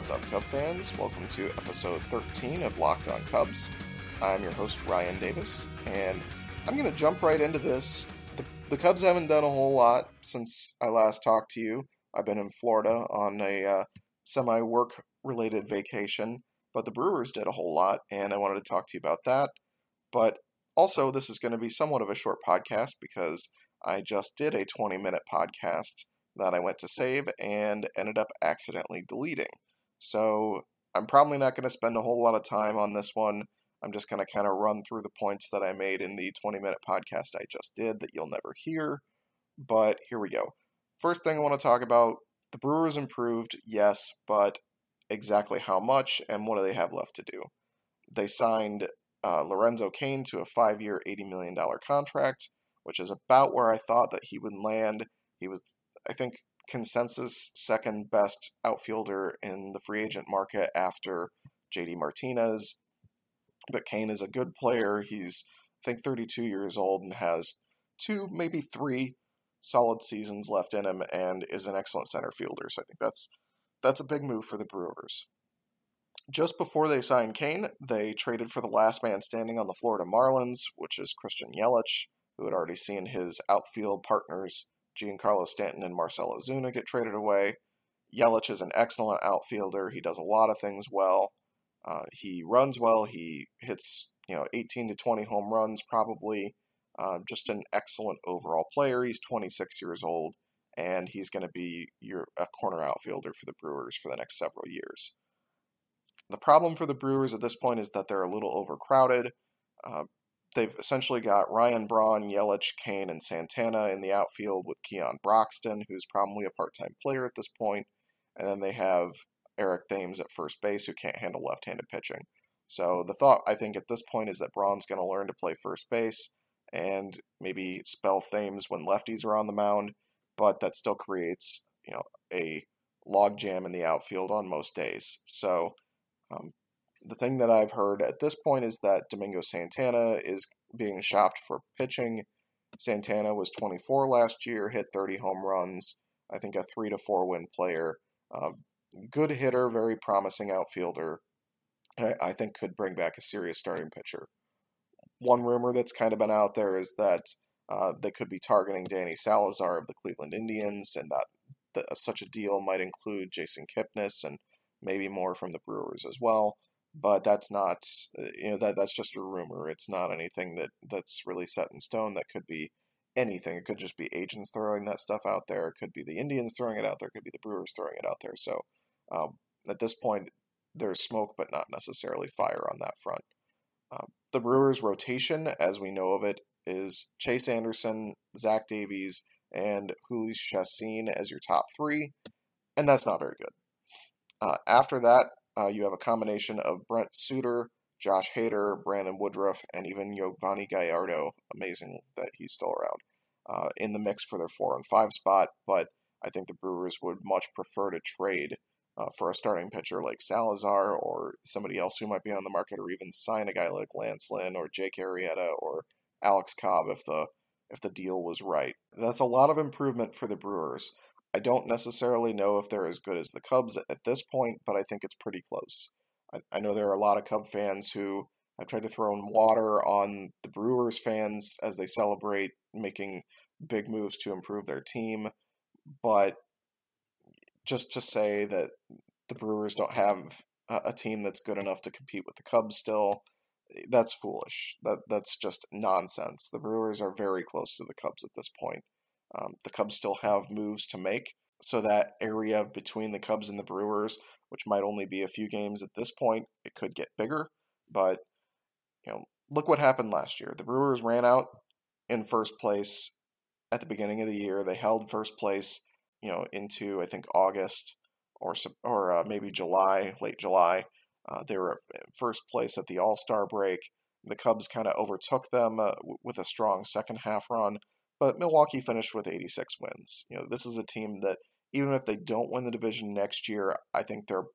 What's up, Cub fans? Welcome to episode 13 of Locked On Cubs. I'm your host, Ryan Davis, and I'm going to jump right into this. The Cubs haven't done a whole lot since I last talked to you. I've been in Florida on a semi-work-related vacation, but the Brewers did a whole lot, and I wanted to talk to you about that. But also, this is going to be somewhat of a short podcast because I just did a 20-minute podcast that I went to save and ended up accidentally deleting. So I'm probably not going to spend a whole lot of time on this one. I'm just going to kind of run through the points that I made in the 20-minute podcast I just did that you'll never hear. But here we go. First thing I want to talk about, the Brewers improved, yes, but exactly how much and what do they have left to do? They signed Lorenzo Cain to a 5-year, $80 million contract, which is about where I thought that he would land. He was, I think, consensus second best outfielder in the free agent market after JD Martinez. But Cain is a good player. He's, I think, 32 years old and has 2, maybe 3 solid seasons left in him and is an excellent center fielder. So I think that's a big move for the Brewers. Just before they signed Cain, they traded for the last man standing on the Florida Marlins, which is Christian Yelich, who had already seen his outfield partners Giancarlo Stanton and Marcell Ozuna get traded away. Yelich is an excellent outfielder. He does a lot of things well. He runs well. He hits 18 to 20 home runs probably. Just an excellent overall player. He's 26 years old, and he's going to be a corner outfielder for the Brewers for the next several years. The problem for the Brewers at this point is that they're a little overcrowded. They've essentially got Ryan Braun, Yelich, Cain, and Santana in the outfield with Keon Broxton, who's probably a part-time player at this point. And then they have Eric Thames at first base, who can't handle left-handed pitching. So the thought, I think, at this point is that Braun's going to learn to play first base and maybe spell Thames when lefties are on the mound, but that still creates, a logjam in the outfield on most days. So the thing that I've heard at this point is that Domingo Santana is being shopped for pitching. Santana was 24 last year, hit 30 home runs, I think a 3 to 4 win player. Good hitter, very promising outfielder. I think could bring back a serious starting pitcher. One rumor that's kind of been out there is that they could be targeting Danny Salazar of the Cleveland Indians, and that such a deal might include Jason Kipnis and maybe more from the Brewers as well. But that's not, that's just a rumor. It's not anything that's really set in stone. That could be anything. It could just be agents throwing that stuff out there. It could be the Indians throwing it out there. It could be the Brewers throwing it out there. So at this point, there's smoke, but not necessarily fire on that front. The Brewers' rotation, as we know of it, is Chase Anderson, Zach Davies, and Jhoulys Chacin as your top 3, and that's not very good. After that, you have a combination of Brent Suter, Josh Hader, Brandon Woodruff, and even Yovani Gallardo, amazing that he's still around, in the mix for their 4 and 5 spot, but I think the Brewers would much prefer to trade for a starting pitcher like Salazar or somebody else who might be on the market, or even sign a guy like Lance Lynn or Jake Arrieta or Alex Cobb if the deal was right. That's a lot of improvement for the Brewers. I don't necessarily know if they're as good as the Cubs at this point, but I think it's pretty close. I know there are a lot of Cub fans who have tried to throw in water on the Brewers fans as they celebrate making big moves to improve their team, but just to say that the Brewers don't have a team that's good enough to compete with the Cubs still, that's foolish. That's just nonsense. The Brewers are very close to the Cubs at this point. The Cubs still have moves to make, so that area between the Cubs and the Brewers, which might only be a few games at this point, it could get bigger. But, look what happened last year. The Brewers ran out in first place at the beginning of the year. They held first place, into, I think, August or maybe July, late July. They were in first place at the All-Star break. The Cubs kind of overtook them with a strong second half run. But Milwaukee finished with 86 wins. This is a team that, even if they don't win the division next year, I think they're,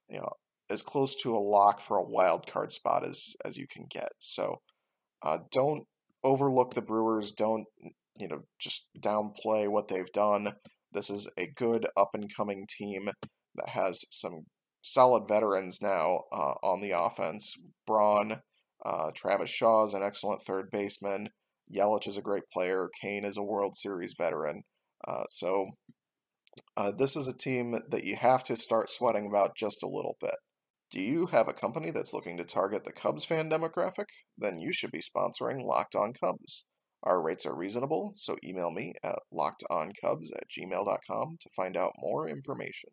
as close to a lock for a wild card spot as you can get. So don't overlook the Brewers. Don't, just downplay what they've done. This is a good up-and-coming team that has some solid veterans now on the offense. Braun, Travis Shaw is an excellent third baseman. Yelich is a great player. Kane is a World Series veteran. So this is a team that you have to start sweating about just a little bit. Do you have a company that's looking to target the Cubs fan demographic? Then you should be sponsoring Locked On Cubs. Our rates are reasonable, so email me at lockedoncubs@gmail.com to find out more information.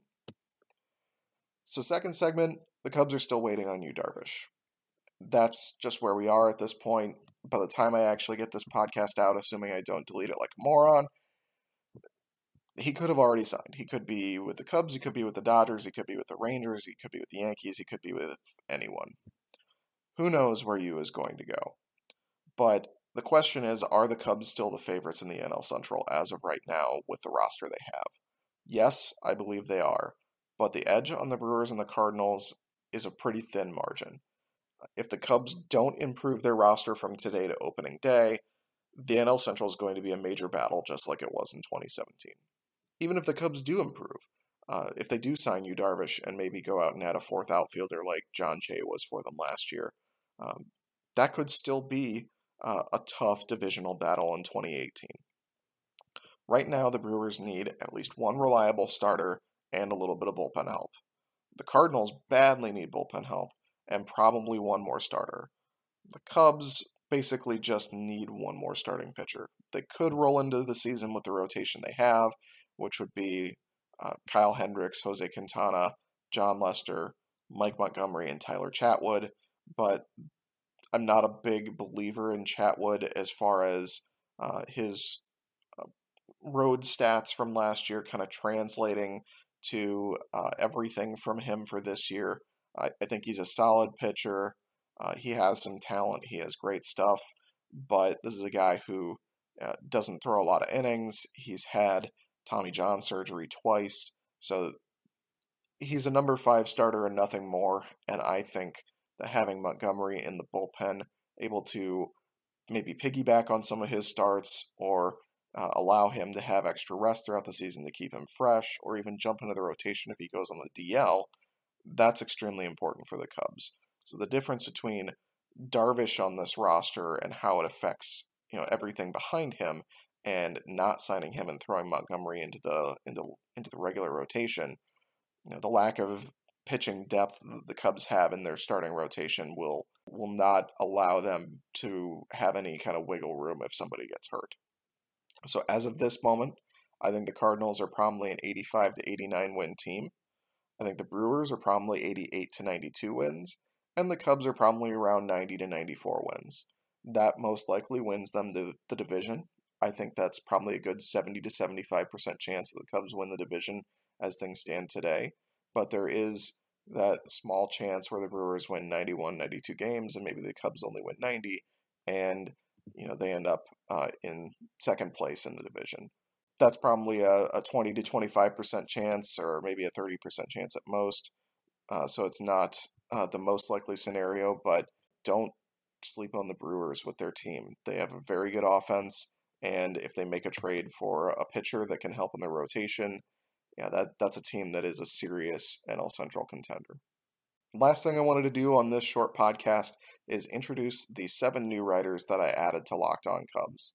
So second segment, the Cubs are still waiting on Yu Darvish. That's just where we are at this point. By the time I actually get this podcast out, assuming I don't delete it like a moron, he could have already signed. He could be with the Cubs, he could be with the Dodgers, he could be with the Rangers, he could be with the Yankees, he could be with anyone. Who knows where Yu is going to go? But the question is, are the Cubs still the favorites in the NL Central as of right now with the roster they have? Yes, I believe they are. But the edge on the Brewers and the Cardinals is a pretty thin margin. If the Cubs don't improve their roster from today to opening day, the NL Central is going to be a major battle just like it was in 2017. Even if the Cubs do improve, if they do sign Yu Darvish and maybe go out and add a fourth outfielder like John Jay was for them last year, that could still be a tough divisional battle in 2018. Right now, the Brewers need at least one reliable starter and a little bit of bullpen help. The Cardinals badly need bullpen help and probably one more starter. The Cubs basically just need one more starting pitcher. They could roll into the season with the rotation they have, which would be Kyle Hendricks, Jose Quintana, John Lester, Mike Montgomery, and Tyler Chatwood. But I'm not a big believer in Chatwood as far as his road stats from last year kind of translating to everything from him for this year. I think he's a solid pitcher. He has some talent. He has great stuff. But this is a guy who doesn't throw a lot of innings. He's had Tommy John surgery twice. So he's a number 5 starter and nothing more. And I think that having Montgomery in the bullpen, able to maybe piggyback on some of his starts or allow him to have extra rest throughout the season to keep him fresh, or even jump into the rotation if he goes on the DL, that's extremely important for the Cubs. So the difference between Darvish on this roster and how it affects everything behind him, and not signing him and throwing Montgomery into the regular rotation, the lack of pitching depth the Cubs have in their starting rotation will not allow them to have any kind of wiggle room if somebody gets hurt. So as of this moment, I think the Cardinals are probably an 85 to 89 win team. I think the Brewers are probably 88 to 92 wins, and the Cubs are probably around 90 to 94 wins. That most likely wins them the division. I think that's probably a good 70 to 75% chance that the Cubs win the division as things stand today. But there is that small chance where the Brewers win 91, 92 games, and maybe the Cubs only win 90, and they end up in second place in the division. That's probably a 20 to 25% chance, or maybe a 30% chance at most. So it's not the most likely scenario, but don't sleep on the Brewers with their team. They have a very good offense, and if they make a trade for a pitcher that can help in the rotation, that's a team that is a serious NL Central contender. Last thing I wanted to do on this short podcast is introduce the 7 new writers that I added to Locked On Cubs.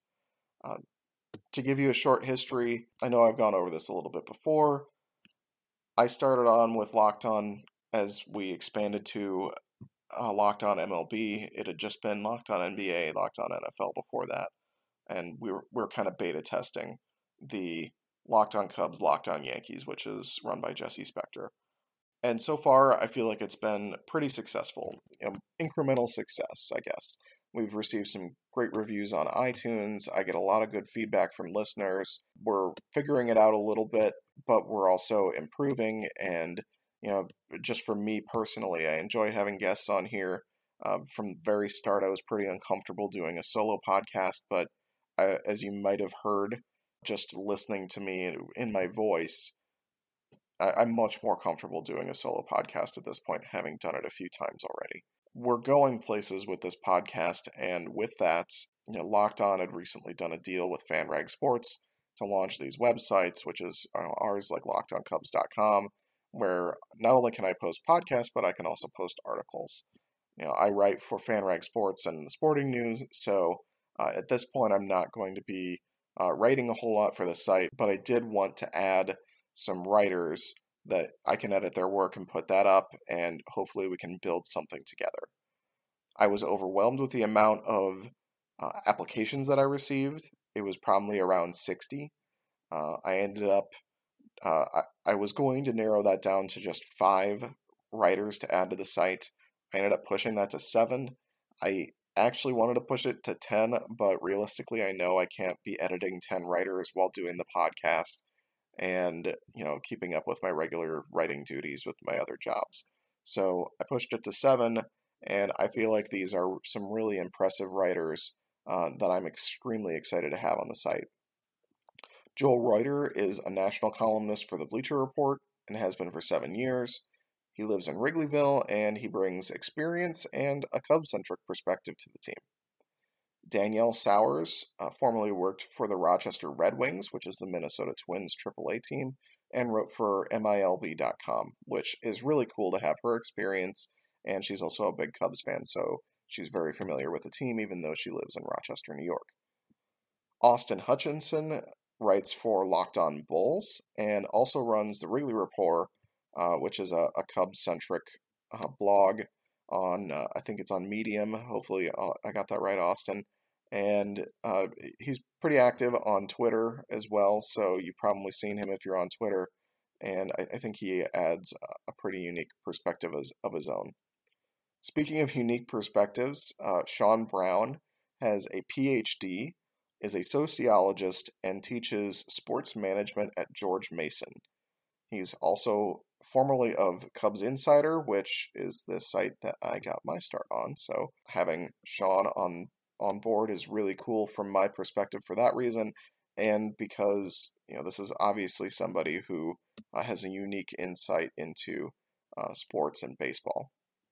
To give you a short history, I know I've gone over this a little bit before. I started on with Locked On as we expanded to Locked On MLB. It had just been Locked On NBA, Locked On NFL before that. And we were kind of beta testing the Locked On Cubs, Locked On Yankees, which is run by Jesse Spector. And so far, I feel like it's been pretty successful. Incremental success, I guess. We've received some great reviews on iTunes. I get a lot of good feedback from listeners. We're figuring it out a little bit, but we're also improving. And, just for me personally, I enjoy having guests on here. From the very start, I was pretty uncomfortable doing a solo podcast, but as you might have heard, just listening to me in my voice, I'm much more comfortable doing a solo podcast at this point, having done it a few times already. We're going places with this podcast, and with that, Locked On had recently done a deal with FanRag Sports to launch these websites, which is ours, like LockedOnCubs.com, where not only can I post podcasts, but I can also post articles. I write for FanRag Sports and the Sporting News, so at this point I'm not going to be writing a whole lot for the site, but I did want to add some writers that I can edit their work and put that up, and hopefully we can build something together. I was overwhelmed with the amount of applications that I received. It was probably around 60. I ended up, I was going to narrow that down to just 5 writers to add to the site. I ended up pushing that to 7. I actually wanted to push it to 10, but realistically I know I can't be editing 10 writers while doing the podcast and, keeping up with my regular writing duties with my other jobs. So I pushed it to 7, and I feel like these are some really impressive writers that I'm extremely excited to have on the site. Joel Reuter is a national columnist for the Bleacher Report and has been for 7 years. He lives in Wrigleyville, and he brings experience and a Cubs-centric perspective to the team. Danielle Sowers formerly worked for the Rochester Red Wings, which is the Minnesota Twins AAA team, and wrote for MILB.com, which is really cool to have her experience, and she's also a big Cubs fan, so she's very familiar with the team, even though she lives in Rochester, New York. Austin Hutchinson writes for Locked On Bulls, and also runs the Wrigley Report, which is a Cubs-centric blog on, I think it's on Medium. Hopefully I got that right, Austin. And he's pretty active on Twitter as well, so you've probably seen him if you're on Twitter. And I think he adds a pretty unique perspective of his own. Speaking of unique perspectives, Sean Brown has a PhD, is a sociologist, and teaches sports management at George Mason. He's also formerly of Cubs Insider, which is the site that I got my start on. So having Sean on board is really cool from my perspective for that reason, and because this is obviously somebody who has a unique insight into sports and baseball.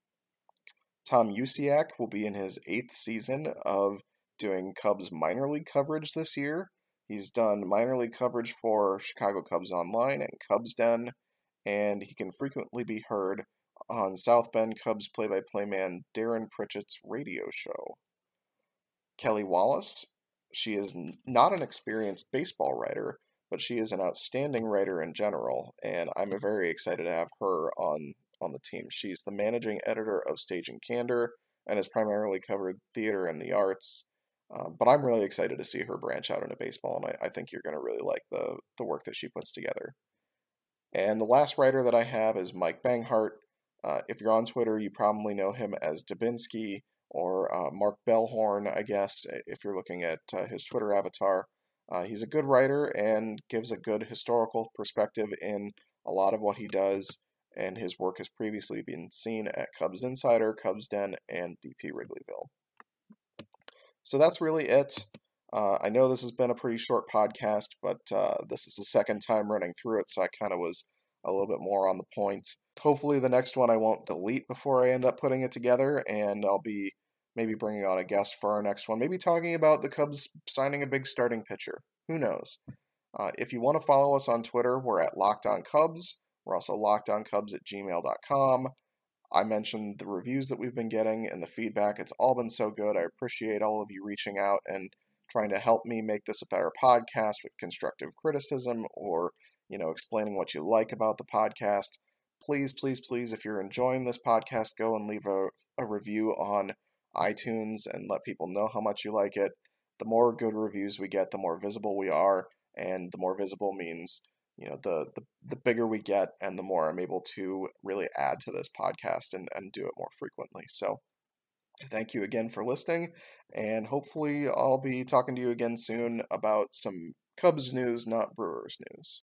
Tom Usiak will be in his 8th season of doing Cubs minor league coverage this year. He's done minor league coverage for Chicago Cubs Online and Cubs Den, and he can frequently be heard on South Bend Cubs play-by-play man Darren Pritchett's radio show. Kelly Wallace, she is not an experienced baseball writer, but she is an outstanding writer in general, and I'm very excited to have her on the team. She's the managing editor of Stage and Candor and has primarily covered theater and the arts. But I'm really excited to see her branch out into baseball, and I think you're going to really like the work that she puts together. And the last writer that I have is Mike Banghart. If you're on Twitter, you probably know him as Dubinsky or Mark Bellhorn, I guess, if you're looking at his Twitter avatar. He's a good writer and gives a good historical perspective in a lot of what he does, and his work has previously been seen at Cubs Insider, Cubs Den, and BP Wrigleyville. So that's really it. I know this has been a pretty short podcast, but this is the second time running through it, so I kind of was a little bit more on the point. Hopefully the next one I won't delete before I end up putting it together, and I'll be maybe bringing on a guest for our next one, maybe talking about the Cubs signing a big starting pitcher. Who knows? If you want to follow us on Twitter, we're at Locked On Cubs. We're also lockedoncubs@gmail.com. I mentioned the reviews that we've been getting and the feedback. It's all been so good. I appreciate all of you reaching out and trying to help me make this a better podcast with constructive criticism or, explaining what you like about the podcast. Please, please, please, if you're enjoying this podcast, go and leave a review on iTunes and let people know how much you like it. The more good reviews we get, the more visible we are, and the more visible means the bigger we get and the more I'm able to really add to this podcast and do it more frequently. So thank you again for listening, and hopefully I'll be talking to you again soon about some Cubs news, not Brewers news.